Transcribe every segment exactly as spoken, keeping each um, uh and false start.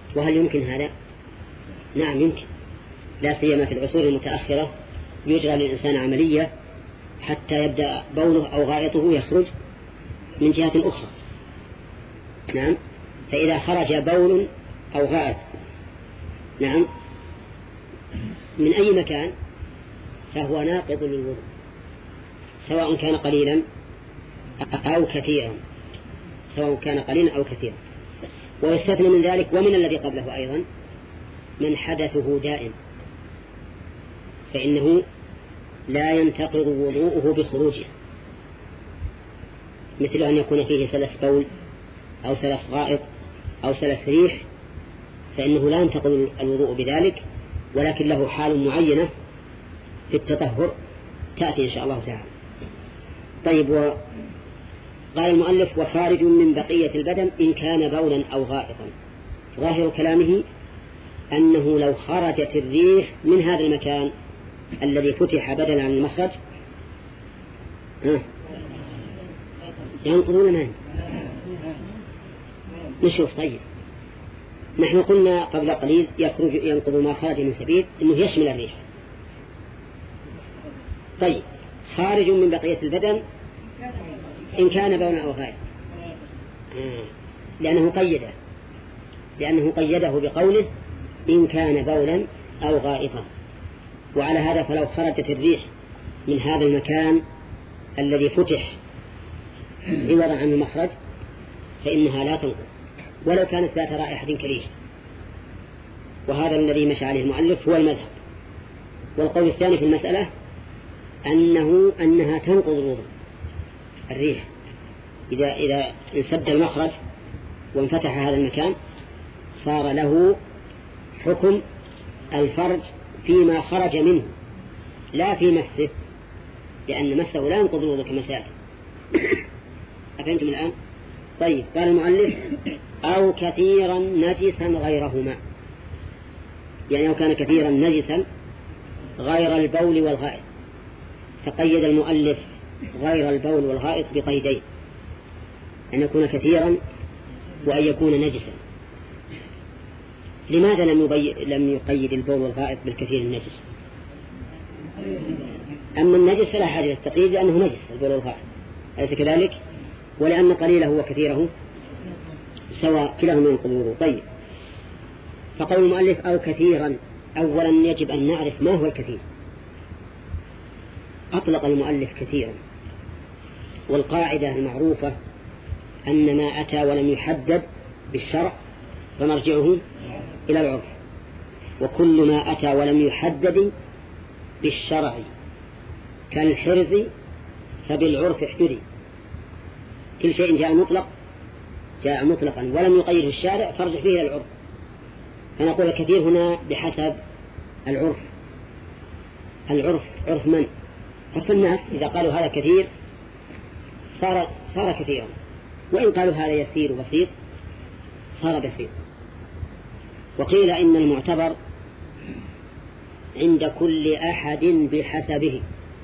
وهل يمكن هذا؟ نعم يمكن، لا سيما في العصور المتأخرة يجرى للإنسان عملية حتى يبدأ بوله أو غائطه يخرج من جهة أخرى. نعم، فإذا خرج بول أو غائط نعم من أي مكان فهو ناقض للوضوء، سواء كان قليلا أو كثيرا، سواء كان قليلا أو كثيرا. ويستثنى من ذلك ومن الذي قبله أيضا من حدثه دائم، فإنه لا ينتقض وضوءه بخروجه، مثل أن يكون فيه سلس بول أو سلس غائط أو سلس ريح، فإنه لا ينتقض الوضوء بذلك، ولكن له حال معينة في التطهر تأتي إن شاء الله تعالى. طيب، وقال المؤلف وخارج من بقية البدن إن كان بولا أو غائطا. ظاهر كلامه أنه لو خرجت الريح من هذا المكان الذي فتح بدلا عن المخرج ينقضون ما نشوف. طيب، نحن قلنا قبل قليل يخرج ينقض ما خرج من سبيل إنه يشمل الريح. طيب، خارج من بقية البدن إن كان بولا أو غائط، لأنه قيده لأنه قيده بقوله إن كان بولا أو غائطا. وعلى هذا فلو خرجت الريح من هذا المكان الذي فتح عوضا عن المخرج فإنها لا تنقض ولو كانت ذات رائحة كريهة. وهذا الذي مشى عليه المؤلف هو المذهب. والقول الثاني في المسألة أنه أنها تنقض الوضوء الريح إذا إذا انسد المخرج وانفتح هذا المكان صار له حكم الفرج فيما خرج منه لا في مسه، لأن مسه لا ينقض الوضوء كما سيأتي. أفهمتم الآن؟ طيب، قال المؤلف أو كثيرا نجسا غيرهما، يعني لو كان كثيرا نجسا غير البول والغائط. تقيد المؤلف غير البول والغائط بقيدين، أن يكون كثيرا وأن يكون نجسا. لماذا لم لم يقيد البول والغائط بالكثير النجس؟ أما النجس فلا حاجة للتقييد لأنه نجس البول والغائط، أليس كذلك؟ ولأن قليله وكثيره سواء كلاهما ينقض الوضوء. طيب، فقول المؤلف أو كثيرا، أولا يجب أن نعرف ما هو الكثير. أطلق المؤلف كثيرا، والقاعدة المعروفة أن ما أتى ولم يحدد بالشرع فمرجعه إلى العرف، وكل ما أتى ولم يحدد بالشرع كالحرز فبالعرف احتري. كل شيء جاء مطلق جاء مطلقا ولم يقيده الشارع فارجع فيه إلى العرف. فنقول الكثير هنا بحسب العرف. العرف عرف من؟ عرف الناس. إذا قالوا هذا كثير صار صار كثيرا، وإن قالوا هذا يسير بسيط صار بسيط. وقيل إن المعتبر عند كل أحد بحسبه.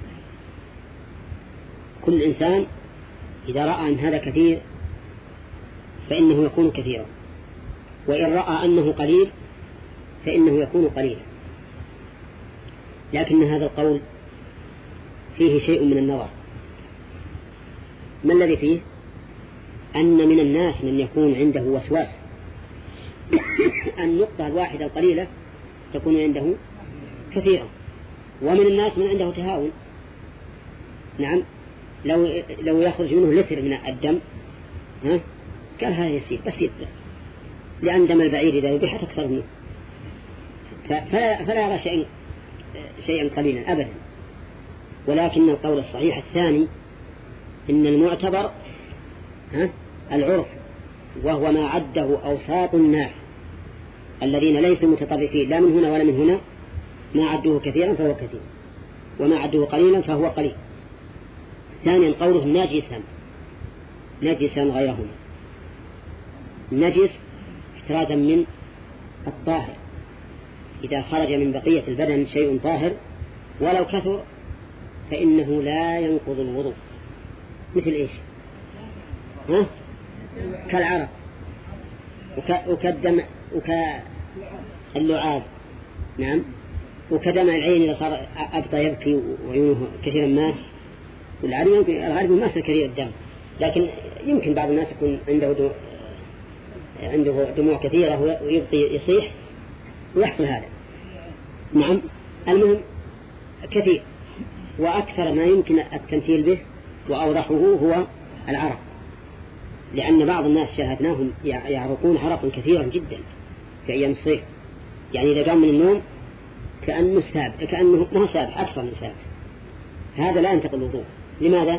كل إنسان إذا رأى أن هذا كثير فإنه يكون كثيرا، وإن رأى أنه قليل فإنه يكون قليلا. لكن هذا القول فيه شيء من النظر. ما الذي فيه؟ أن من الناس من يكون عنده وسواس النقطة الواحدة القليلة تكون عنده كثيرا، ومن الناس من عنده تهاون. نعم، لو لو يخرج منه لتر من الدم ها قال هذا يسير بسيط، لأن دم البعير إذا يبيح أكثر منه، فلا, فلا يرى شيئا شيئا قليلا أبدا. ولكن القول الصحيح الثاني إن المعتبر ها العرف، وهو ما عده أوساط الناس الذين ليسوا متطرفين لا من هنا ولا من هنا، ما عدوه كثيرا فهو كثير، وما عدوه قليلا فهو قليل. ثانيا قوله نجسا نجسا غيرهما. النجس احترازا من الطاهر، إذا خرج من بقية البدن شيء طاهر ولو كثر فإنه لا ينقض الوضوء. مثل إيش؟ ها؟ كالعرق وكالدمع وكاللعاب. نعم. وكدمع العين إذا صار أبطى يبكي وعيونه كثيرا ما، والعالم يمكن الغالب ما يصير كثير الدم، لكن يمكن بعض الناس يكون عنده دو عنده دموع كثيرة ويبطي يصيح ويحصل هذا. نعم. المهم كثير، وأكثر ما يمكن التمثيل به وأوضحه هو العرق، لأن بعض الناس شاهدناهم يعرقون عرقا كثيرا جدا في أيام الصيف، يعني إذا قام من النوم كأنه ساب كأنه ما ساب أكثر من ساب. هذا لا ينتقل الوضوء. لماذا؟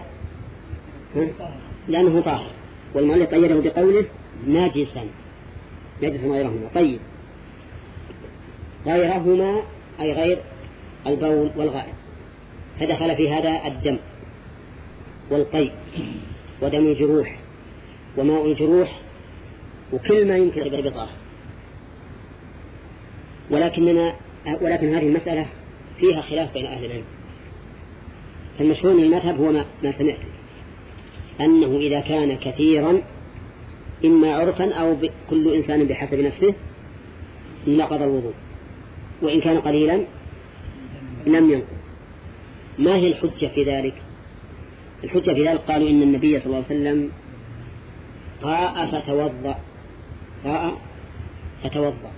لأنه طاهر، والمؤلف قيده بقوله ناجسا، ناجسا غيرهما. طيب، غيرهما أي غير البول والغائط، فدخل في هذا الدم والقيء ودم الجروح وماء الجروح وكل ما يمكن بطاهر. ولكننا ولكن هذه المسألة فيها خلاف بين أهل العلم. فالمشهور من المذهب هو ما, ما سمعت، أنه إذا كان كثيرا إما عرفا أو كل إنسان بحسب نفسه نقض الوضوء، وإن كان قليلا لم ينقض. ما هي الحجة في ذلك؟ الحجة في ذلك قالوا إن النبي صلى الله عليه وسلم قاء فتوضأ، قاء فتوضأ،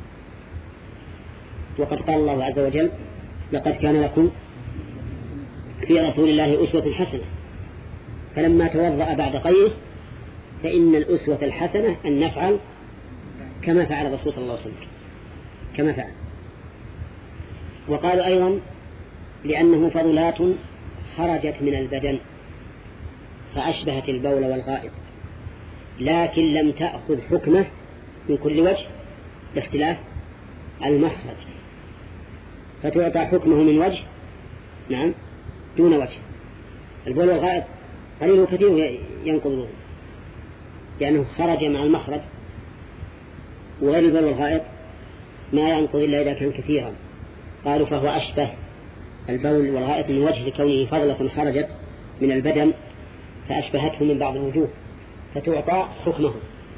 وقد قال الله عز وجل لقد كان لكم في رسول الله أسوة حسنة، فلما توضأ بعد قيء فإن الأسوة الحسنة أن نفعل كما فعل الرسول صلى الله عليه وسلم، كما فعل. وقال أيضا لأنه فضلات خرجت من البدن فأشبهت البول والغائط، لكن لم تأخذ حكمه من كل وجه باختلاف المخرج، فتعطى حكمه من وجه نعم دون وجه. البول والغائط قليل وكثير ينقض الوضوء لأنه خرج مع المخرج، وغير البول والغائط ما ينقض إلا إذا كان كثيرا. قالوا فهو أشبه البول والغائط من وجه لكونه فضلة خرجت من البدن فأشبهته من بعض الوجوه فتعطى حكمه.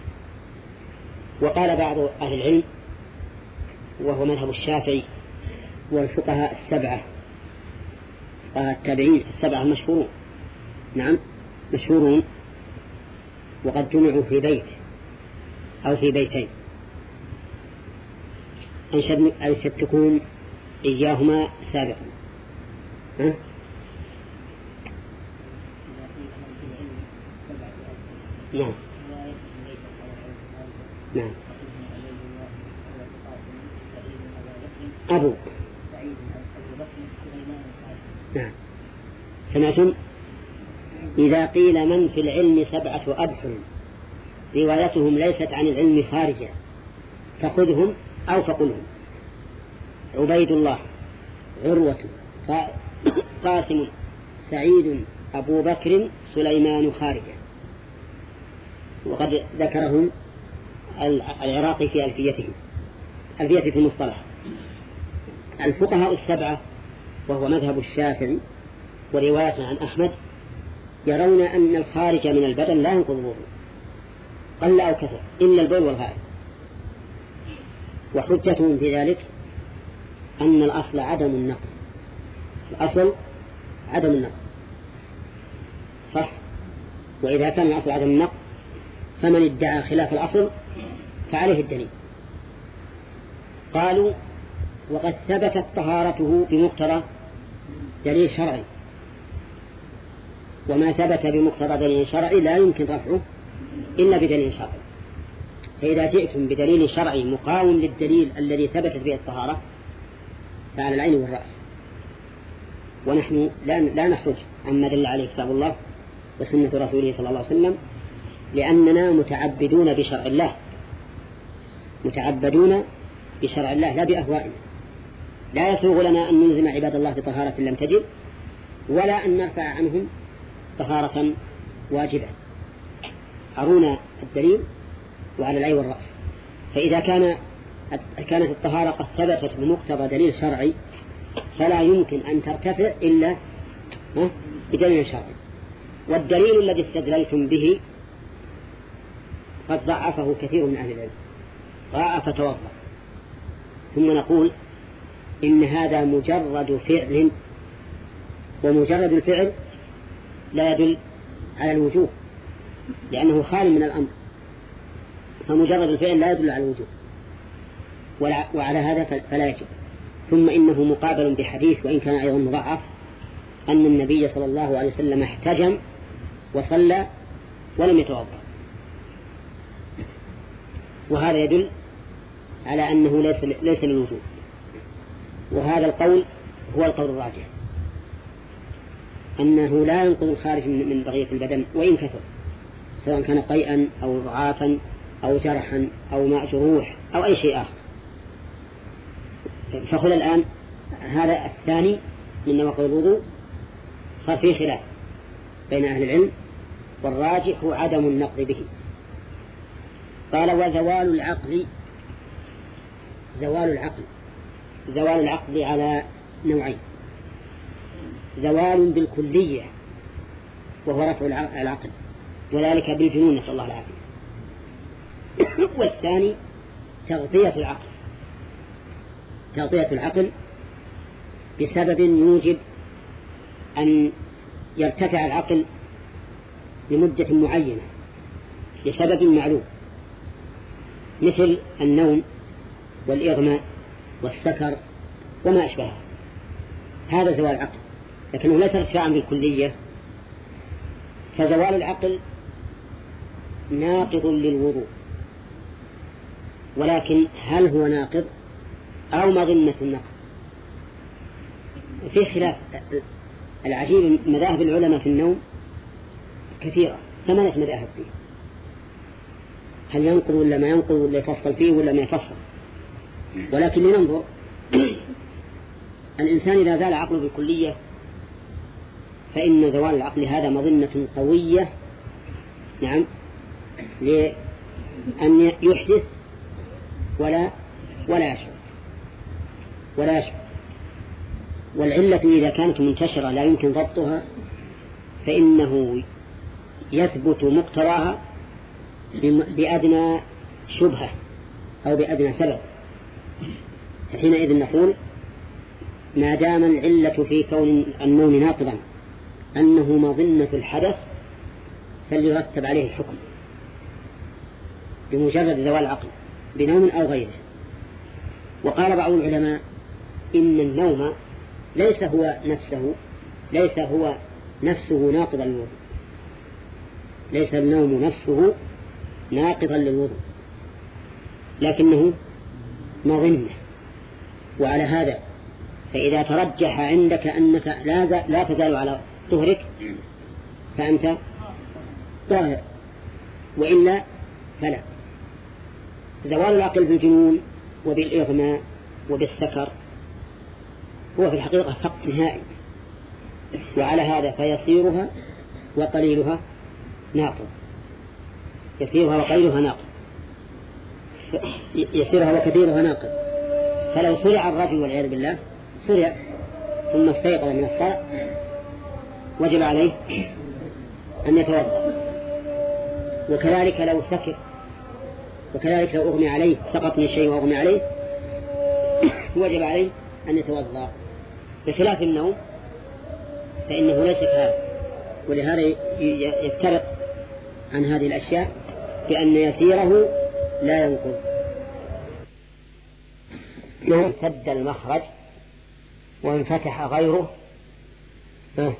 وقال بعض أهل العلم وهو مذهب الشافعي والفقهاء السبعة التابعين السبعة مشهورون، نعم مشهورون، وقد جمعوا في بيت أو في بيتين أنشد تكون إياهما سابقا. ها؟ نعم نعم أبو نعم. سمعتم إذا قيل من في العلم سبعة أبحر روايتهم ليست عن العلم خارجة فخذهم أو فقلهم: عبيد الله، عروة، قاسم، سعيد، أبو بكر، سليمان خارجة. وقد ذكرهم العراقي في ألفيته ألفيته في المصطلح. الفقهاء السبعة وهو مذهب الشافعي ورواية عن أحمد يرون أن الخارج من البدن لا ينقض الوضوء قل أو كثر إلا البول والغائط، وحجتهم في ذلك أن الأصل عدم النقض، الأصل عدم النقض صح. وإذا كان الأصل عدم النقض فمن ادعى خلاف الأصل فعليه الدليل. قالوا وقد ثبتت طهارته بمقتضى دليل شرعي، وما ثبت بمقتضى دليل شرعي لا يمكن رفعه إلا بدليل شرعي. فإذا جئتم بدليل شرعي مقاوم للدليل الذي ثبتت به الطهارة فعلى العين والرأس. ونحن لا نخرج عما دل عليه كتاب الله وسنة رسوله صلى الله عليه وسلم، لأننا متعبدون بشرع الله، متعبدون بشرع الله لا بأهوائنا. لا يسوغ لنا أن نلزم عباد الله بطهارة لم تجب، ولا أن نرفع عنهم طهارة واجبة. أرونا الدليل وعلى العين والرأس. فإذا كان كانت الطهارة قد ثبتت بمقتضى دليل شرعي فلا يمكن أن ترتفع إلا بدليل شرعي. والدليل الذي استدللتم به قد ضعفه كثير من أهل العلم، قال فتوضأ. ثم نقول إن هذا مجرد فعل، ومجرد الفعل لا يدل على الوجوب لأنه خال من الأمر، فمجرد الفعل لا يدل على الوجوب، وعلى هذا فلا يجب. ثم إنه مقابل بحديث وإن كان أيضا مضاعف أن النبي صلى الله عليه وسلم احتجم وصلى ولم يتوضأ، وهذا يدل على أنه ليس ليس للوجوب. وهذا القول هو القول الراجح، أنه لا ينقض الخارج من بقية البدن وإن كثر، سواء كان قيئا أو ضعافا أو جرحا أو ماء جروح أو أي شيء آخر. فخذ الآن هذا الثاني من نواقض الوضوء صار فيه خلاف بين أهل العلم، والراجح هو عدم النقض به. قال وزوال العقل. زوال العقل زوال العقل على نوعين: زوال بالكلية وهو رفع العقل وذلك بالجنون نسأل الله العافية، والثاني تغطية العقل تغطية العقل بسبب يوجب أن يرتفع العقل لمدة معينة لسبب معلوم، مثل النوم والإغماء والسكر وما أشبهه، هذا زوال العقل، لكنه ليس ارتفاعا بالكلية. فزوال العقل ناقض للوضوء، ولكن هل هو ناقض أو مظنة النقض؟ في خلاف. العجيب مذاهب العلماء في النوم كثيرة، ثمانية مذاهب فيه، هل ينقض ولا ما ينقض، ولا يفصل فيه ولا ما يفصل. ولكن لننظر الإنسان إذا زال عقله بالكلية فإن زوال العقل هذا مظنة قوية، نعم، لأن يحدث ولا ولا يشعر ولا يشعر. والعلة إذا كانت منتشرة لا يمكن ضبطها فإنه يثبت مقتراها بأدنى شبهة أو بأدنى سبب، حينئذ نقول ما دام العلة في كون النوم ناقضا أنه مظنة الحدث فليرتب عليه الحكم بمجرد زوال العقل بنوم أو غيره. وقال بعض العلماء إن النوم ليس هو نفسه ليس هو نفسه ناقضا للوضوء، ليس النوم نفسه ناقضا للوضوء، لكنه مظنة. وعلى هذا فإذا ترجح عندك أنك لا, لا تزال على طهرك فأنت طاهر، وإلا فلا. زوال العقل بالجنون وبالإغماء وبالسكر هو في الحقيقة فقط نهائي، وعلى هذا فيصيرها وقليلها ناقض، يصيرها وقليلها ناقض، يصيرها وكثيرها ناقض. فلو صرع الرجل والعياذ بالله صرع ثم استيقظ من الصرع وجب عليه أن يتوضأ، وكذلك لو سكر، وكذلك لو أغمي عليه سقط من الشيء وأغمي عليه وجب عليه أن يتوضأ، بخلاف النوم فإنه ليس كهذا. ولهذا يفترق عن هذه الأشياء بأن يسيره لا ينقض. لو سد المخرج وانفتح غيره ها.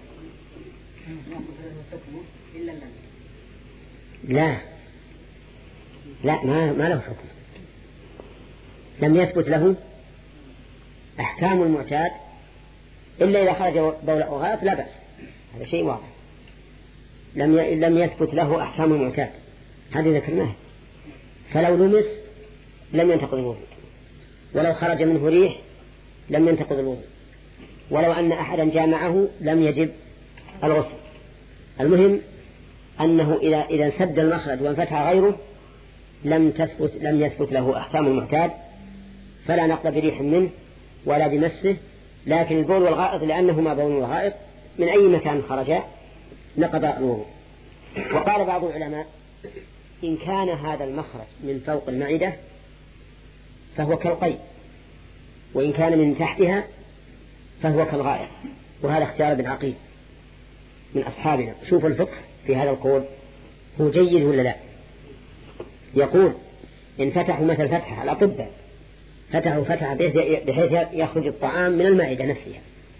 لا لا ما, ما له حكم، لم يثبت له أحكام المعتاد إلا إذا خرج بول أو غائط لا بأس، هذا شيء واضح. لم لم يثبت له أحكام المعتاد، هذه ذكرناه. فلو لمس لم ينتقض الوضوء، ولو خرج منه ريح لم ينتقض الوضوء، ولو أن أحدا جامعه لم يجب الغسل. المهم أنه إذا إذا سد المخرج وانفتح غيره لم تثبت لم يثبت له أحكام المعتاد، فلا نقض بريح منه ولا بمسه. لكن البول والغائط لأنهما بول وغائط من أي مكان خرجا نقض الوضوء. وقال بعض العلماء إن كان هذا المخرج من فوق المعدة فهو كالقيء، وإن كان من تحتها فهو كالغائط. وهذا اختيار ابن عقيل من أصحابنا. شوفوا الفقه في هذا القول هو جيد ولا لا؟ يقول إن فتحوا مثل فتحة الأطباء فتحوا فتحة بحيث يخرج الطعام من المعدة نفسها،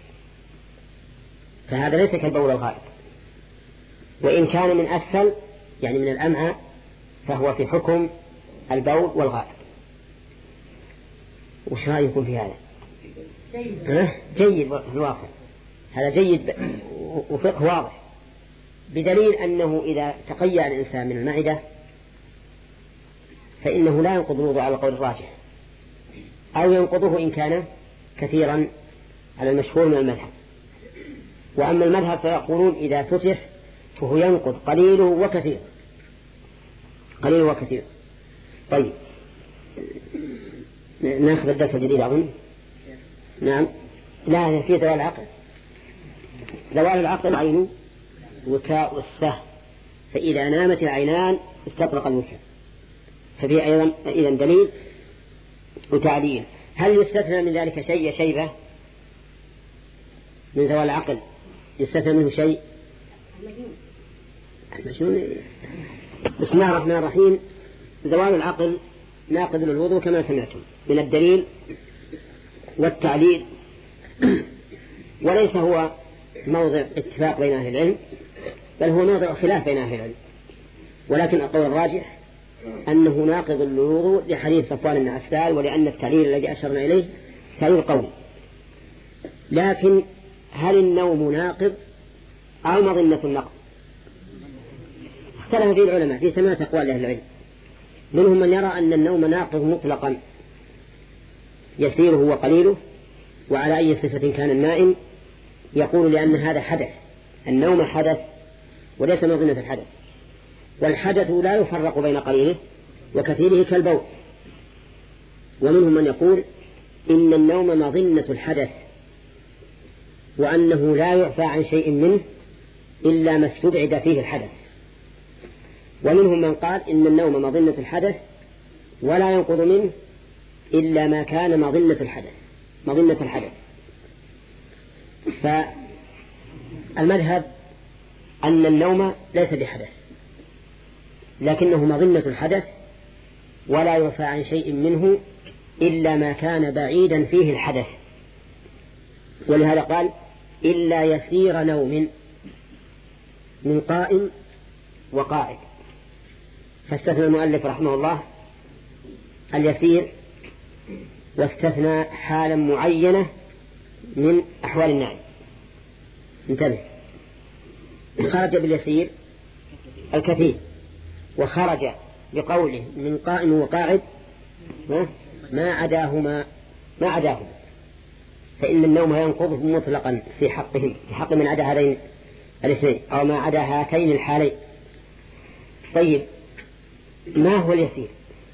فهذا ليس كالبول الغائط. وإن كان من أسفل يعني من الأمعاء فهو في حكم البول والغائط. وش رأيكم في هذا؟ جيد في الواقع، هذا جيد وفقه واضح، بدليل أنه إذا تقيأ الإنسان من المعدة فإنه لا ينقض الوضوء على القول الراجح، أو ينقضه إن كان كثيرا على المشهور من المذهب. وأما المذهب فيقولون إذا فتح فهو ينقض قليله وكثير، قليله وكثير. طيب ناخذ الدرس الجديد أظن. نعم، لا في ذوال العقل. ذوال العقل عين وكاء والسهم، فإذا نامت العينان استطرق الوكاء، ففي أيضا إذا دليل وتعليل. هل يستثنى من ذلك شيء يا شيبة؟ من ذوال العقل يستثنى منه شيء؟ المجنون. بسم الله الرحمن الرحيم. ذوال العقل ناقض للوضوء كما سمعتم من الدليل والتعليل، وليس هو موضع اتفاق بين أهل العلم، بل هو موضع خلاف بين أهل العلم. ولكن القول الراجح أنه ناقض للوضوء لحديث صفوان بن عسال، ولأن التعليل الذي أشرنا إليه تعليل قوي. لكن هل النوم ناقض أو مظنة النقض؟ اختلف فيه العلماء في ثمانية أقوال أهل العلم. منهم من يرى أن النوم ناقض مطلقا يسيره وقليله وعلى أي صفة كان النائم، يقول لأن هذا حدث، النوم حدث وليس مظنة الحدث، والحدث لا يفرق بين قليله وكثيره كالبول. ومنهم من يقول إن النوم مظنة الحدث، وأنه لا يعفى عن شيء منه إلا ما استبعد فيه الحدث. ومنهم من قال إن النوم مظنة الحدث ولا ينقض منه إلا ما كان مظنة الحدث مظنة الحدث. فالمذهب أن النوم ليس بحدث، لكنه مظنة الحدث ولا يعفى عن شيء منه إلا ما كان بعيدا فيه الحدث. ولهذا قال إلا يسير نوم من قائم وقاعد، فاستثنى المؤلف رحمه الله اليسير، واستثنى حالا معينة من أحوال النائم. انتبه، خرج باليسير الكثير، وخرج بقوله من قائم وقاعد ما عداهما ما عداهما فإن النوم ينقضه مطلقا في حقهم، في حق من عدا هذين الاثنين أو ما عدا هاتين الحالين. طيب ما هو اليسير؟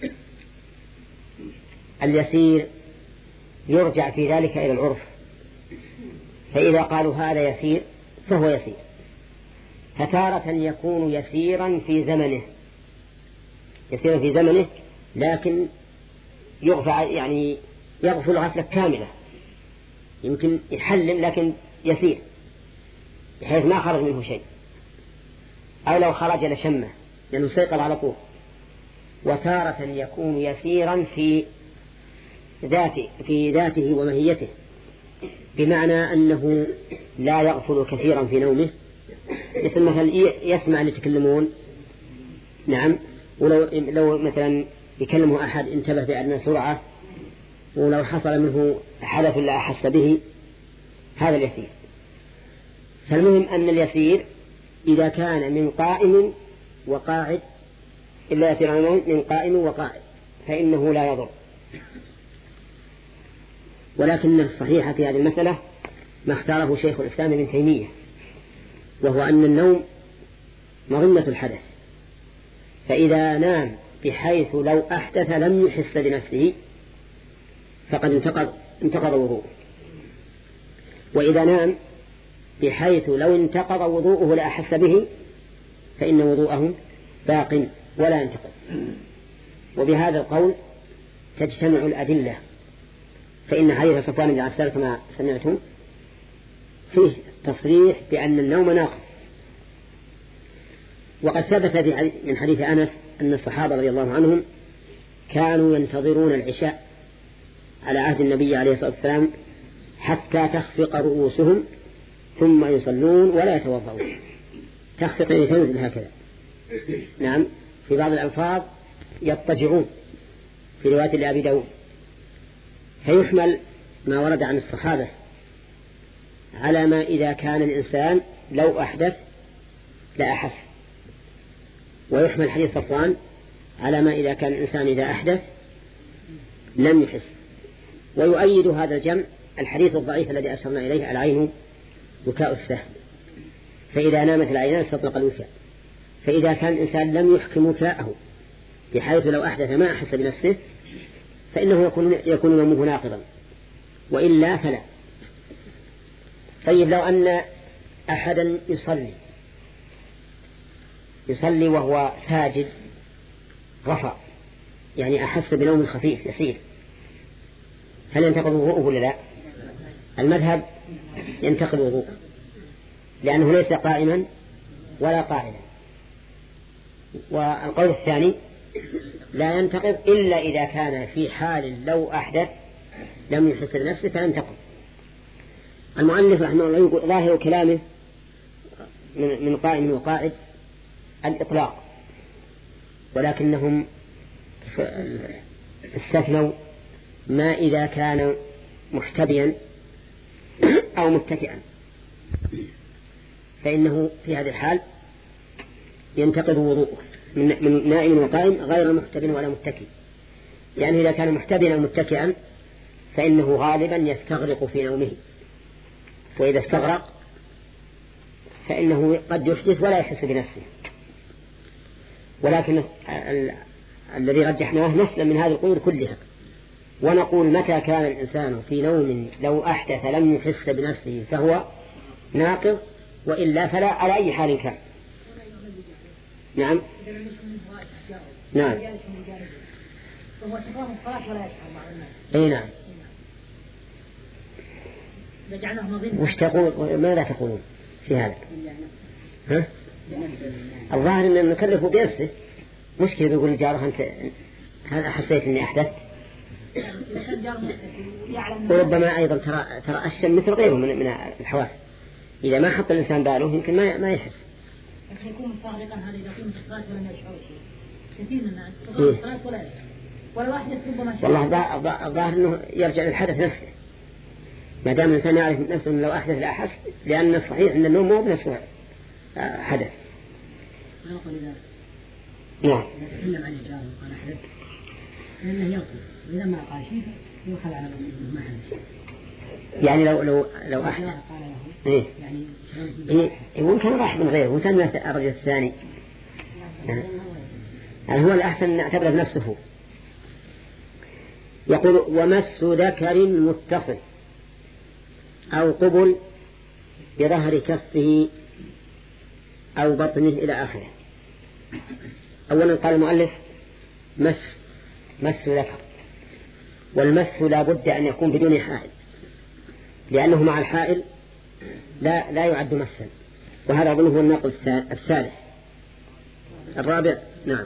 اليسير يرجع في ذلك إلى العرف، فإذا قالوا هذا يسير فهو يسير. فتارة يكون يسيرا في زمنه يسيرا في زمنه لكن يغفى يعني يغفل غفلة كاملة، يمكن يحلم لكن يسير بحيث ما خرج منه شيء، أو لو خرج لشمه لأنه سيقظ على طول. وتارة يكون يسيرا في ذاته في ذاته ومهيته، بمعنى أنه لا يغفل كثيرا في نومه، مثل مثلا يسمع اللي يتكلمون. نعم، ولو لو مثلا يكلمه أحد انتبه بأدنى سرعة، ولو حصل منه حدث لا أحس به، هذا اليسير. فالمهم أن اليسير إذا كان من قائم وقاعد إلا يسير من قائم وقاعد فإنه لا يضر. ولكن الصحيح في هذه المسألة ما اختاره شيخ الإسلام ابن تيمية، وهو أن النوم مظنة الحدث، فإذا نام بحيث لو أحدث لم يحس بنفسه فقد انتقض انتقض وضوءه، وإذا نام بحيث لو انتقض وضوءه لا أحس به فإن وضوءه باق ولا ينتقض. وبهذا القول تجتمع الأدلة، فإن حديث صفوان بن عسال كما سمعتم فيه تصريح بأن النوم ناقض. وقد ثبت من حديث أنس أن الصحابة رضي الله عنهم كانوا ينتظرون العشاء على عهد النبي عليه الصلاة والسلام حتى تخفق رؤوسهم ثم يصلون ولا يتوضؤون. تخفق يتنزل هكذا. نعم، في بعض الألفاظ يضطجعون في رواية لأبي داود. فيحمل ما ورد عن الصحابة على ما إذا كان الإنسان لو أحدث لا أحس، ويحمل حديث صفوان على ما إذا كان الإنسان إذا أحدث لم يحس. ويؤيد هذا الجمع الحديث الضعيف الذي أشرنا إليه: العين بكاء السهم، فإذا نامت العينان استطلق الوكاء. فإذا كان الإنسان لم يحكم وكاءه بحيث لو أحدث ما أحس بنفسه فإنه يكون, يكون نومه ناقضا، وإلا فلا. طيب، لو أن أحدا يصلي يصلي وهو ساجد رفع، يعني أحس بنوم خفيف يسير، هل ينتقض وضوءه ولا لا؟ المذهب ينتقض وضوءه، لأنه ليس قائما ولا قاعدا. والقول الثاني لا ينتقض إلا إذا كان في حال لو أحدث لم يحس بنفسه فينتقض. المؤلف رحمه الله يقول ظاهر كلامه من قائم وقاعد الإطلاق، ولكنهم استثنوا ما إذا كان محتبيا أو متكئا، فإنه في هذه الحال ينتقض وضوءه من نائم وقائم غير محتب ولا متكئ. يعني إذا كان محتبيا أو متكئا فإنه غالبا يستغرق في نومه، وإذا استغرق فإنه قد يحدث ولا يحس بنفسه. ولكن الذي رجحناه نسلم من هذه القيود كلها، ونقول متى كان الإنسان في نوم لو أحدث لم يحس بنفسه فهو ناقض، وإلا فلا على أي حال كان. نعم نعم أي نعم. وش تقول؟ ماذا تقولون في هذا؟ ها؟ الظاهر أن نكلفه بنفسه. مشكلة يقول جاره أنت هذا حسيت أني أحدثت، وربما أيضا ترى ترى الشم مثل غيره من من الحواس، إذا ما حط الإنسان باله يمكن ما ما يحس. يكون مستغرقا هذا إذا كنت الصلاة ولم يشعر شيء كثير من الناس تقول الصلاة ولا يشعر ولا واحد ربما شعر. والله الظاهر أنه يرجع للحدث نفسه، ما دام الإنسان يعرف نفسه لو أحدث لا أحس، لأن الصحيح أن النوم مو بنفسه حدث. ما يقول إذا نعم تكلم عن الجار وقال أحدث فإنه يقول، وإذا ما قال شيء يخل على نفسه ما حدث. يعني لو لو لو أحدث إيه يعني إيه ممكن راح من غيره وسمى الرجل الثاني، يعني هو الأحسن أن نعتبره بنفسه. يقول ومس ذكر متصل أو قبل بظهر كفه أو بطنه إلى آخره. أولا قال المؤلف مس مس ذكر، والمس لا بد أن يكون بدون حائل، لأنه مع الحائل لا لا يعد مسا، وهذا أظنه هو النقل الثالث. الرابع نعم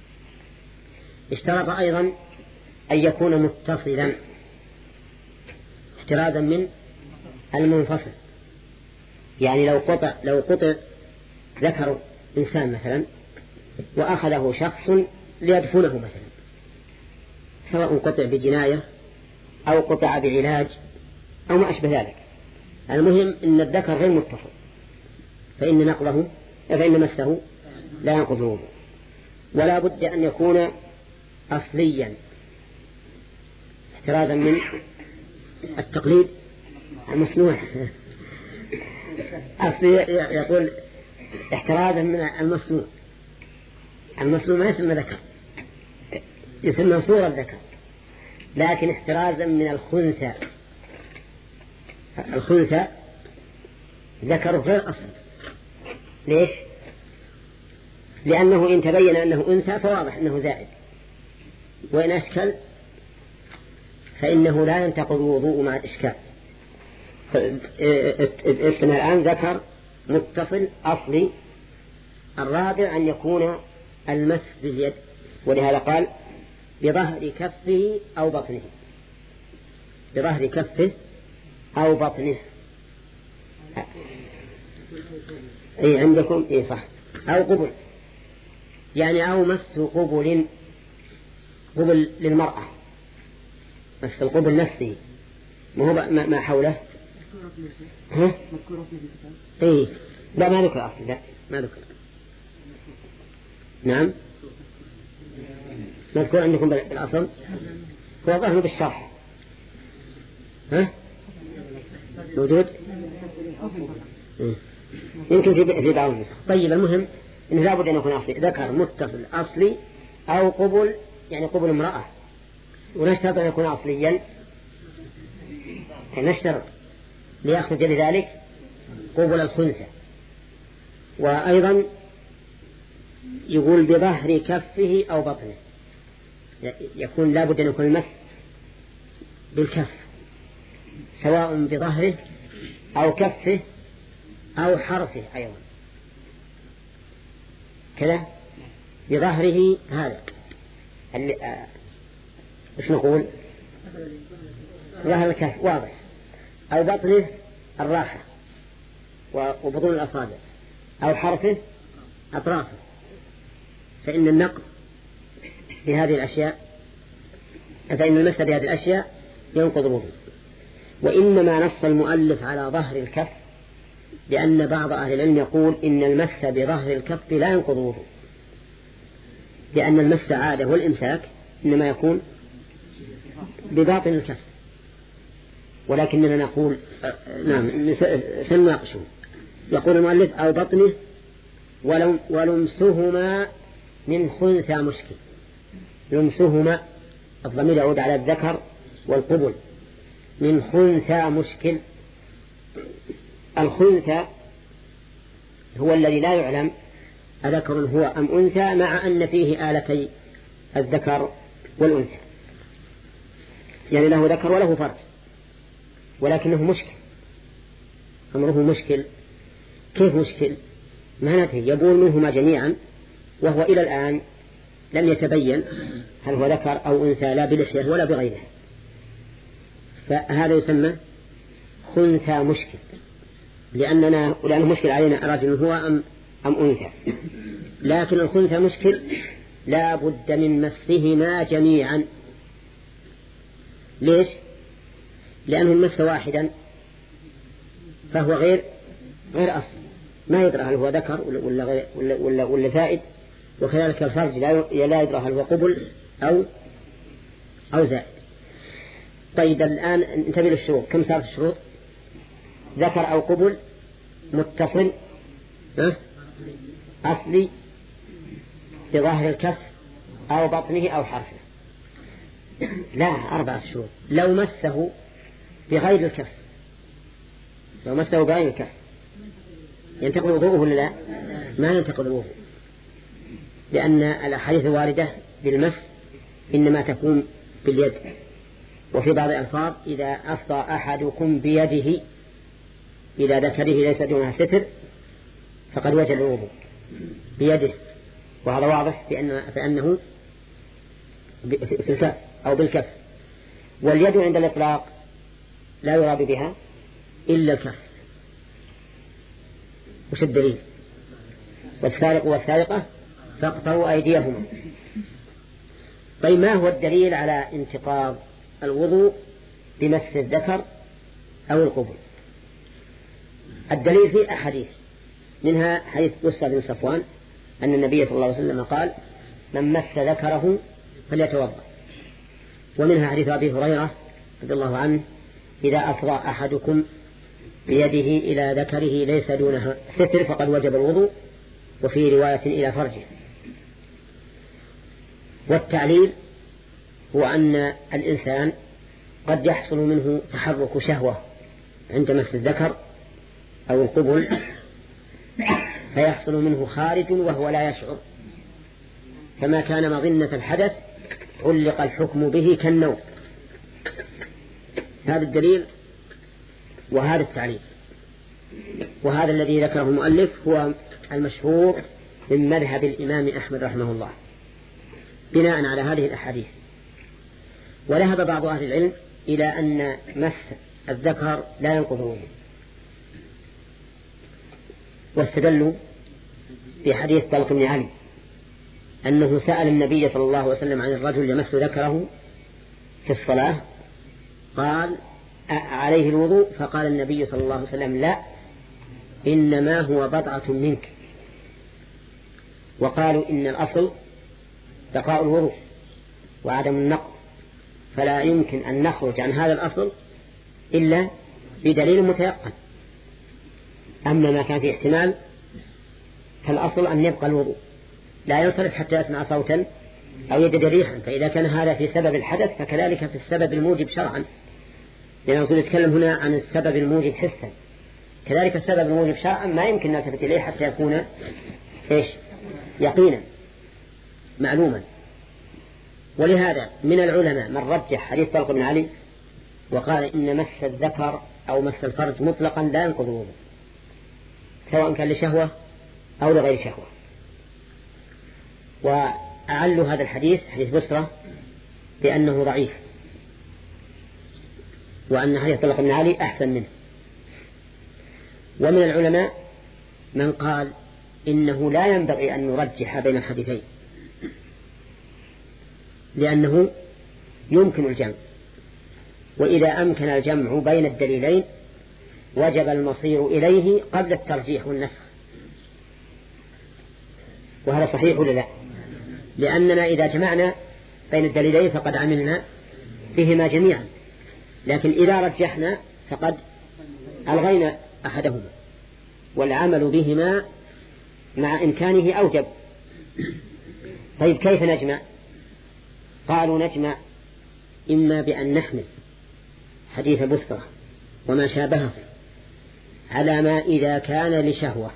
اشترط أيضا أن يكون متصلا احترازا من المنفصل. يعني لو قطع لو قطع ذكر إنسان مثلا وأخذه شخص ليدفنه مثلا، سواء قطع بجناية أو قطع بعلاج أو ما أشبه ذلك، المهم أن الذكر غير متصل، فإن نقضه فإن مسه لا ينقض الوضوء. ولا بد أن يكون أصليا احترازا من التقليد المصنوع. أصلي يقول احترازا من المصنوع، المصنوع ما يسمى ذكر، يسمى صورة ذكر، لكن احترازا من الخنثى. الخنثى ذكر غير أصل. ليش؟ لأنه إن تبين أنه أنثى فواضح أنه زائد، وإن أشكل فإنه لا ينتقض الوضوء مع الإشكال. اسمه الآن ذكر متصل أصلي. الرابع أن يكون المس باليد، ولهذا قال بظهر كفه أو بطنه، بظهر كفه أو بطنه. أي عندكم إيه صح، أو قبل، يعني أو مس قبل، قبل للمرأة، مس القبل نفسه ما هو ما حوله. ها؟ إيه لا ما ذكر أصل، لا ما ذكر. نعم مذكور عندكم بالأصل، هو ظهر بالشرح. ها موجود يمكن في في بعض النسخ. طيب المهم إنه لابد أن يكون أصلي، ذكر متصل أصلي أو قبل، يعني قبل امرأة. ونشترط أن يكون أصليا، نشترط ليخرج لذلك قبل الخنثى. وأيضا يقول بظهر كفه أو بطنه، يكون لابد أن يكون المس بالكف، سواء بظهره أو كفه أو حرفه أيضا كذا. بظهره هذا ايش نقول، ظهر الكف واضح، أو بطنه الراحة وبطون الأصابع، أو حرفه أطرافه، فإن النقض بهذه الأشياء، فإن المس بهذه الأشياء ينقض الوضوء. وإنما نص المؤلف على ظهر الكف لأن بعض أهل العلم يقول إن المس بظهر الكف لا ينقض الوضوء، لأن المس عادة والإمساك إنما يكون بباطن الكف. ولكننا نقول نعم سنناقشه. يقول المؤلف أو بطنه ولمسهما من خنثى مشكل. لمسهما الضمير يعود على الذكر والقبل، من خنثى مشكل. الخنثى هو الذي لا يعلم أذكر هو أم أنثى، مع أن فيه آلتي الذكر والأنثى، يعني له ذكر وله فرج، ولكنه مشكل، أمره مشكل. كيف مشكل؟ معناته يبول منهما جميعا، وهو إلى الآن لم يتبين هل هو ذكر أو أنثى، لا بلحية ولا بغيره، فهذا يسمى خنثى مشكل، لأننا لأنه مشكل علينا رجل هو أم أم أنثى. لكن الخنثى مشكل لا بد من مسهما جميعا. ليش؟ لأنه المس واحدا فهو غير غير أصل، ما يدرى هل هو ذكر ولا غير ولا ولا, ولا زائد. وكذلك الفرج لا يدرى هل هو قبل أو أو زائد. طيب الآن انتبه للشروط. كم صارت الشروط؟ ذكر أو قبل، متصل، أصلي، بظاهر الكف أو بطنه أو حرفه. لا، أربعة شروط. لو مسه بغير الكف، لو مسه بغير الكف ينتقض وضوءه ولا لا؟ ما ينتقض الوضوء، لأن الأحاديث الواردة بالمس إنما تكون باليد. وفي بعض الألفاظ إذا أفضى أحدكم بيده إلى ذكره ليس دونها ستر فقد وجب الوضوء بيده، وهذا واضح بأن فأنه في الكف أو بالكف. واليد عند الإطلاق لا يراد بها إلا الكف. وش الدليل؟ والسارق والسارقة فاقطعوا أيديهما. طيب ما هو الدليل على انتقاض الوضوء بمس الذكر أو القبل؟ الدليل في أحاديث، منها حديث يسرى بن صفوان أن النبي صلى الله عليه وسلم قال من مس ذكره فليتوضأ. ومنها حديث أبي هريرة رضي الله عنه إذا أفضى أحدكم بيده إلى ذكره ليس دونها ستر فقد وجب الوضوء. وفي رواية إلى فرجه. والتعليل هو أن الإنسان قد يحصل منه تحرك شهوة عند مس الذكر أو القبل، فيحصل منه خارج وهو لا يشعر فما كان مظنة الحدث علق الحكم به كالنوم. هذا الدليل وهذا التعليل، وهذا الذي ذكره المؤلف هو المشهور من مذهب الإمام أحمد رحمه الله بناء على هذه الأحاديث. وذهب بعض أهل العلم إلى أن مس الذكر لا ينقض الوضوء، واستدلوا بحديث طلق بن علي أنه سأل النبي صلى الله عليه وسلم عن الرجل يمس ذكره في الصلاة، قال عليه الوضوء؟ فقال النبي صلى الله عليه وسلم لا، إنما هو بضعة منك. وقالوا إن الأصل بقاء الوضوء وعدم النقض، فلا يمكن أن نخرج عن هذا الأصل إلا بدليل متيقن. أما ما كان فيه احتمال فالأصل أن يبقى الوضوء لا ينصرف حتى يسمع صوتا أو يجد ريحا. فإذا كان هذا في سبب الحدث فكذلك في السبب الموجب شرعا، لأنه نقول نتكلم هنا عن السبب الموجب حسا، كذلك السبب الموجب شرعا ما يمكن نلتفت إليه حتى يكون إيش يقينا معلوما. ولهذا من العلماء من رجح حديث طلق بن علي وقال إن مس الذكر أو مس الفرج مطلقا لا ينقض الوضوء، سواء كان لشهوة أو لغير شهوة. وأعلوا هذا الحديث حديث بسرة بأنه ضعيف، وأن حديث طلق بن علي أحسن منه. ومن العلماء من قال إنه لا ينبغي أن نرجح بين الحديثين، لأنه يمكن الجمع، وإذا أمكن الجمع بين الدليلين وجب المصير إليه قبل الترجيح والنسخ. وهذا صحيح ولا لا؟ لأننا إذا جمعنا بين الدليلين فقد عملنا بهما جميعا، لكن إذا رجحنا فقد ألغينا أحدهما، والعمل بهما مع إمكانه أوجب. طيب كيف نجمع؟ قالوا نجمع إما بأن نحمل حديث بسرة وما شابهه على ما إذا كان لشهوة،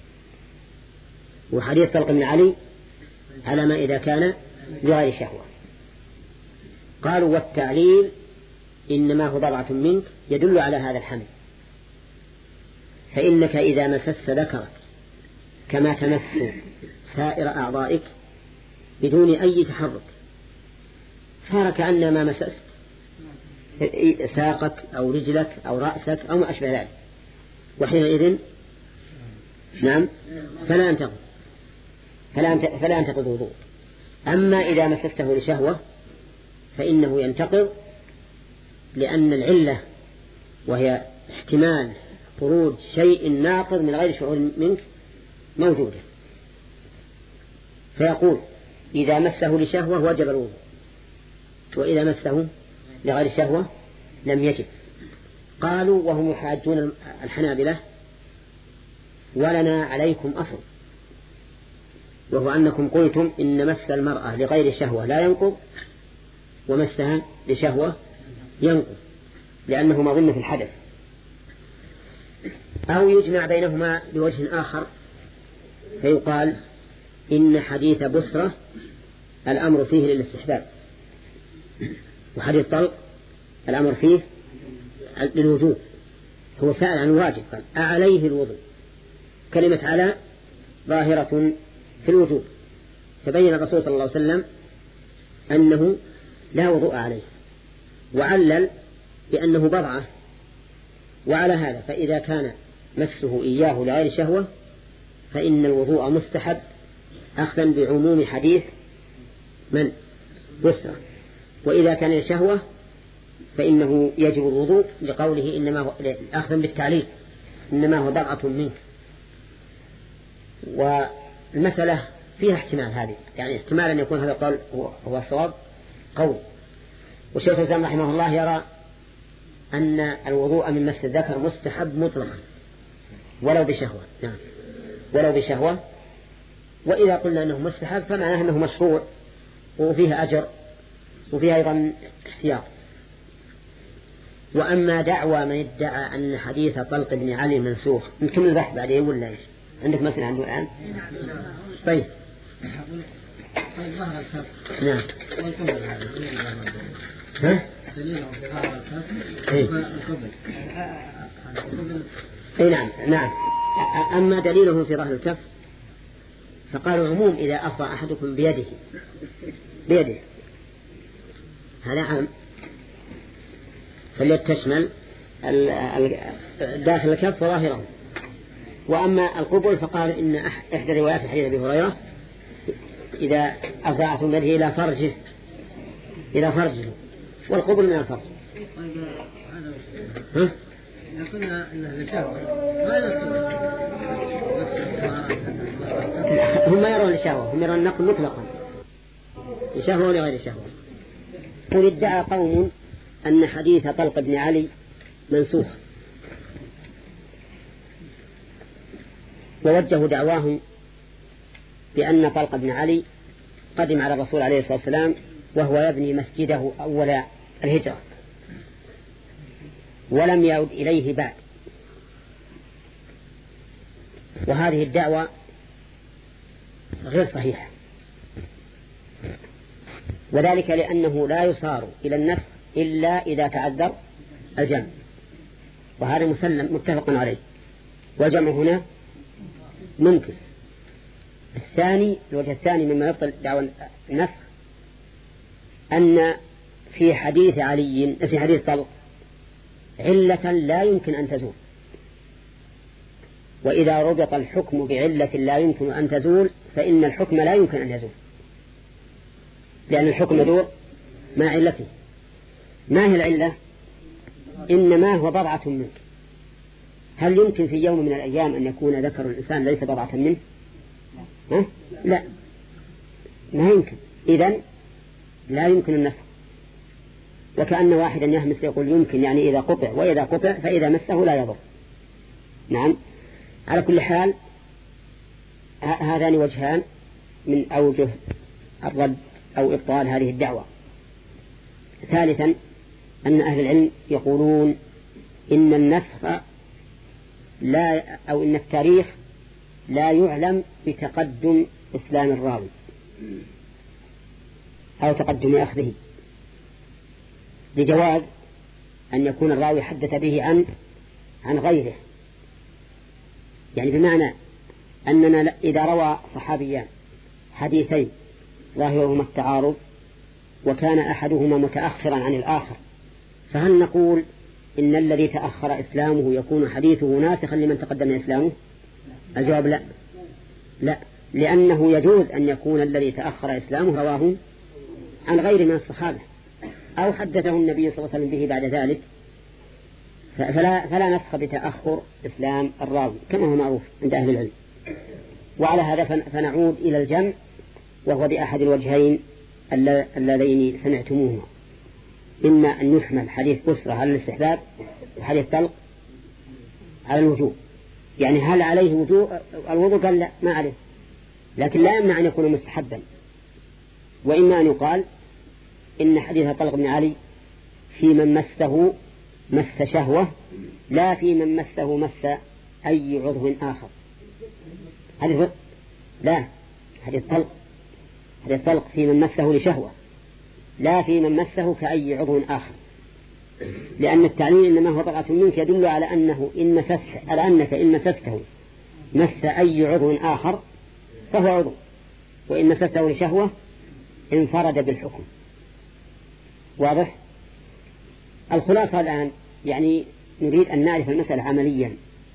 وحديث طلق بن علي على ما إذا كان لغير شهوة. قالوا والتعليل إنما هو بضعة منك يدل على هذا الحمل، فإنك إذا مسست ذكرك كما تمس سائر أعضائك بدون أي تحرك صار كأنما مسست ساقك أو رجلك أو رأسك أو ما أشبه ذلك، وحينئذ نعم فلا ينتقض فلا ينتقض وضوء. أما إذا مسسته لشهوة فإنه ينتقض، لأن العلة وهي احتمال خروج شيء ناقض من غير شعور منك موجودة. فيقول إذا مسه لشهوة وجب الوضوء، وإذا مسه لغير شهوة لم يجب. قالوا وهم يحاجون الحنابلة ولنا عليكم أصل، وهو أنكم قلتم إن مس المرأة لغير شهوة لا ينقض، ومسها لشهوة ينقض لأنه مظنة الحدث. أو يجمع بينهما بوجه آخر فيقال إن حديث بسرة الأمر فيه للاستحباب، وحديث طلق الأمر فيه للوجوب. هو سأل عن واجب قال أعليه الوضوء، كلمة على ظاهرة في الوجوب، فبين الرسول صلى الله عليه وسلم أنه لا وضوء عليه، وعلل بأنه بضعة. وعلى هذا فإذا كان مسه إياه لغير شهوة فإن الوضوء مستحب أخذا بعموم حديث من بسرة، وإذا كان لشهوة فإنه يجب الوضوء لقوله إنما هو أخذا بالتعليل إنما هو بضعة منك. والمسألة فيها احتمال، هذه يعني احتمال أن يكون هذا القول هو الصواب قول. والشيخ الإسلام رحمه الله يرى أن الوضوء من مس الذكر مستحب مطلقا ولو بشهوة، نعم ولو بشهوة. وإذا قلنا أنه مستحب فمعناه أنه مشروع وفيها أجر وفيها أيضا احتياط. وأما دعوى من ادعى أن حديث طلق بن علي منسوخ، نكمل البحث بعدين ولا إيش؟ عندك مثل عنده الآن؟ طيب ظهر الكف. نعم. ها؟ دليل ظهر الكف. إيه. والقبل. إيه نعم نعم. أما دليله في ظهر الكف فقالوا عموم إذا أفضى أحدكم بيده بيده هذا عام، فاليد تشمل داخل الكف وظاهره. وأما القبل فقال إن إحدى روايات الحديث أبي هريرة إذا أفضعتم بيده إلى فرجه إلى فرجه، والقبل من الفرج. ها؟ إذا قلنا أنه لشهوة ما هم ما يرون الشهوة، هم يرون النقل مطلقا لشهوة ولغير شهوة. قل ادعى قوم أن حديث طلق بن علي منسوخ، ووجهوا دعواهم بأن طلق بن علي قدم على الرسول عليه الصلاة والسلام وهو يبني مسجده أول الهجرة ولم يعد إليه بعد، وهذه الدعوة غير صحيحة، وذلك لأنه لا يصار إلى النفس إلا إذا تعذر الجمع، وهذا مسلم متفق عليه، والجمع هنا ممكن. الثاني الوجه الثاني مما يبطل دعوى النسخ أن في حديث علي في حديث طلق علة لا يمكن أن تزول، وإذا ربط الحكم بعلة لا يمكن أن تزول فإن الحكم لا يمكن أن يزول، لأن الحكم يدور مع علته. ما هي العلة؟ إنما هو بضعة منك. هل يمكن في يوم من الأيام أن يكون ذكر الإنسان ليس بضعة منه؟ ها؟ لا، ما يمكن. إذن لا يمكن النسخ. وكأن واحدا يهمس يقول يمكن، يعني إذا قطع، وإذا قطع فإذا مسه لا يضر. نعم. على كل حال هذان وجهان من أوجه الرد أو إبطال هذه الدعوة. ثالثا أن أهل العلم يقولون إن النسخ لا أو إن التاريخ لا يعلم بتقدم إسلام الراوي أو تقدم أخذه، لجواز أن يكون الراوي حدث به عن عن غيره. يعني بمعنى أننا إذا روى صحابيان حديثين ظاهرهما التعارض وكان أحدهما متأخرا عن الآخر، فهل نقول إن الذي تأخر إسلامه يكون حديثه ناسخا لمن تقدم إسلامه؟ الجواب لا، لا، لأنه يجوز أن يكون الذي تأخر إسلامه رواه عن غير من الصحابة أو حدثه النبي صلى الله عليه وسلم به بعد ذلك، فلا, فلا نسخ بتأخر إسلام الراوي كما هو معروف عند أهل العلم. وعلى هذا فنعود إلى الجمع، وهو بأحد الوجهين اللذين سمعتموهما، إما أن يحمل حديث بسرة على الاستحباب وحديث طلق على الوجوب. يعني هل عليه وجوب الوضوء؟ قال لا، ما عليه، لكن لا يمنع أن يكون مستحبا. وإما أن يقال إن حديث طلق بن علي في من مسه مس شهوة لا في من مسه مس أي عضو آخر. حديث لا حديث طلق حديث طلق في من مسه لشهوة لا في من مسه كأي عضو آخر، لأن التعليل إنما هو بضعة منك يدل على أنه إن مسست على أنك إن مسسته مس أي عضو آخر فهو عضو، وإن مسسته لشهوة انفرد بالحكم. واضح؟ الخلاصة الآن يعني نريد أن نعرف المسألة عمليا.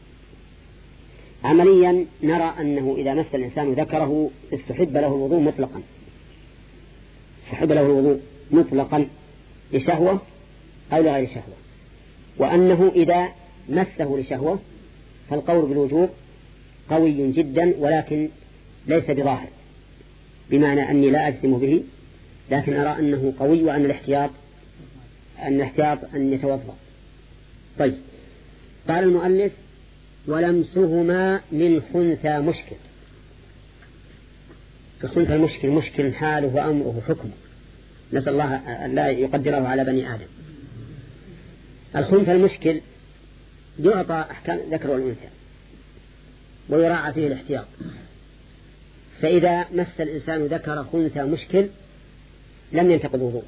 عمليا نرى أنه إذا مس الإنسان ذكره استحب له الوضوء مطلقا، استحب له الوضوء مطلقا لشهوة أو لغير شهوة، وأنه إذا مسه لشهوة فالقول بالوجوب قوي جدا ولكن ليس بظاهر، بمعنى أني لا أجزم به، لكن أرى أنه قوي وأن الاحتياط أن الاحتياط أن يتوضأ. طيب، قال المؤلف ولمسهما من خنثى مشكل. الخنثى المشكل مشكل حاله وأمره حكمه، نسأل الله أن لا يقدره على بني آدم. الخنثى المشكل يعطى أحكام ذكر والأنثى ويراعى فيه الاحتياط، فإذا مس الإنسان ذكر خنثى مشكل لم ينتقض وضوءه،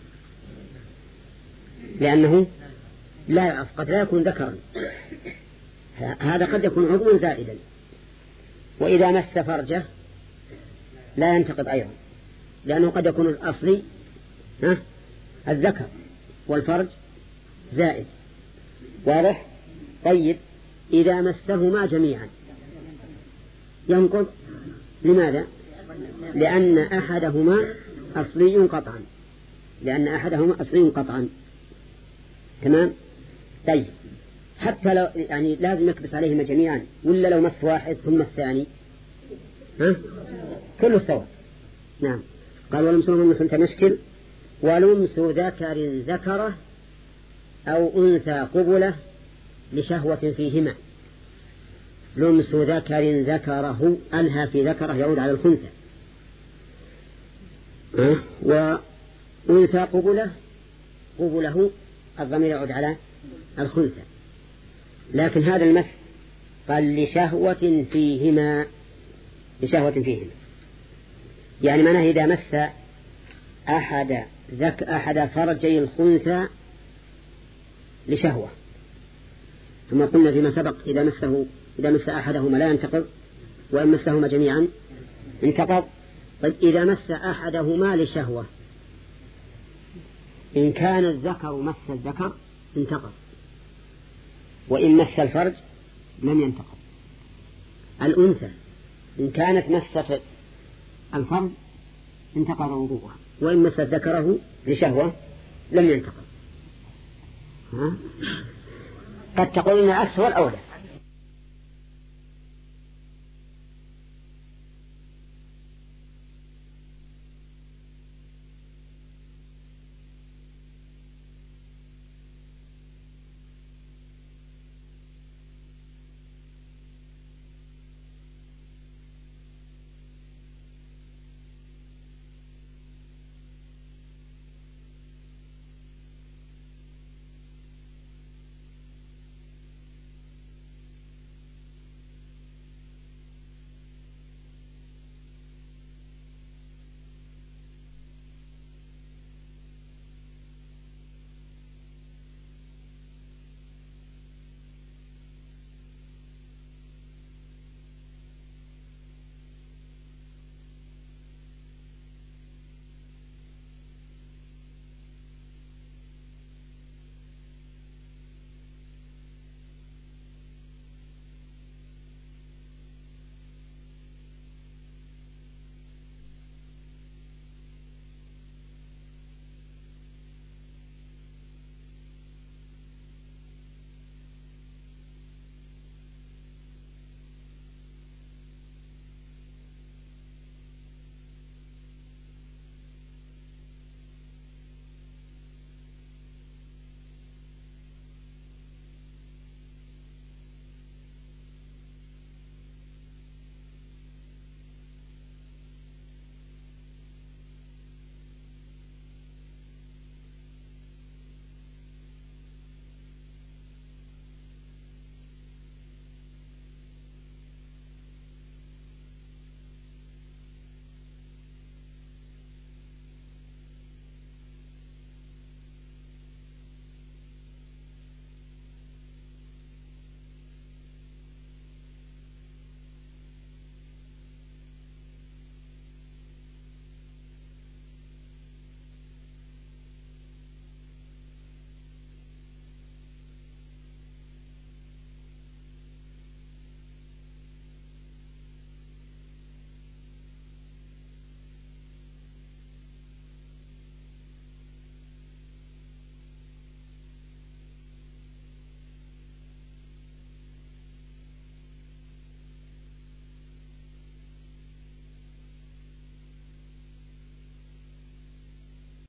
لأنه لا يعرف، قد لا يكون ذكرا، هذا قد يكون عضوا زائدا. وإذا مس فرجه لا ينتقض أيضا، لأنه قد يكون الأصلي الذكر والفرج زائد. واضح؟ طيب إذا مسهما جميعا ينقض. لماذا؟ لأن أحدهما أصلي قطعا، لأن أحدهما أصلي قطعا. تمام؟ طيب حتى لو يعني لازم يكبس عليهما جميعا، ولا لو مس واحد ثم الثاني ها كله سوا. نعم. قال ولمس من خنثى مشكل، ولمس ذكر ذكره أو أنثى قبله لشهوة فيهما. لمس ذكر ذكره، ألها في ذكره يعود على الخنثى، وأنثى قبله قبله الضمير يعود على الخنثى. لكن هذا المس قال لشهوة فيهما، لشهوة فيهما، يعني معناه إذا مس أحد ذك أحد فرجي الخنثى لشهوة، ثم قلنا فيما سبق إذا مسه إذا مس أحدهما لا ينتقض، وإن مسهما جميعا انتقض. طيب إذا مس أحدهما لشهوة، إن كان الذكر مس الذكر انتقض، وإن مس الفرج لم ينتقض. الأنثى إن كانت مست الفرج انتقض وضوءها، وإن مست ذكره لشهوة لم ينتقض. ها؟ قد تقولون العكس هو الأولى.